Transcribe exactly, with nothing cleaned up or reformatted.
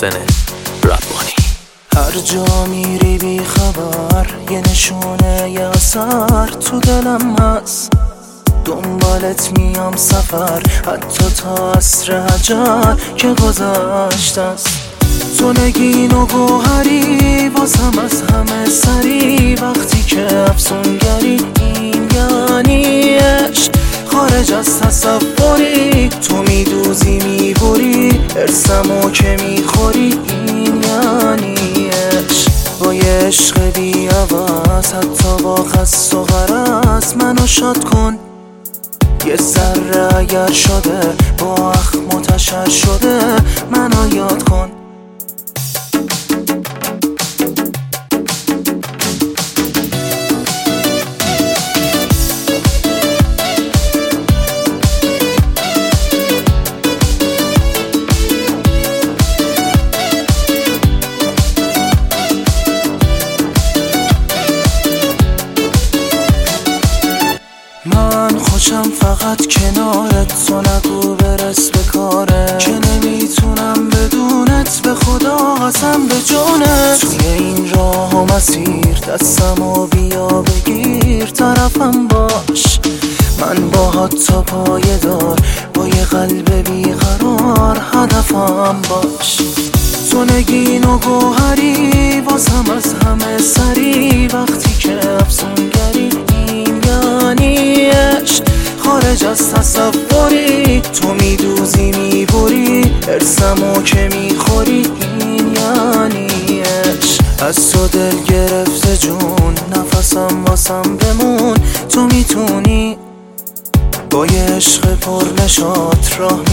محسن ربانی. هر جا میری بی خبر، یه نشونه یه اثر تو دلم هست. دنبالت میام سفر، حتی تا عصر حجر که گذشت است. تو نگین و گوهری واسم از همه سری، وقتی که افسونگری این یعنی عشق خارج از تصوری. تو میدوزی میبری ارسمو که میخوری، این یعنی عشق. با یه عشق بی عوض، حتی با خس و غرض منو شاد کن. یه ذره اگر شده با اخم متشر شده منو یاد کن. من خوشم فقط کنارت، تو نگو برس به کاره که نمیتونم بدونت، به خدا قسم به جونت. توی این راه و مسیر دستمو بیا بگیر، طرفم باش. من باهات تا پایه دار، با یه قلب بیقرار هدفم باش. تو نگین و گوهری واسم از همه سری، وقتی که افسونگری این یعنی عشق خارج از تصوری. تو میدوزی میبری ارسمو که میخوری، این یعنی عشق. از تو دل گرفته جون، نفسم واسم بمون. تو میتونی با یه عشق پر نشاط راه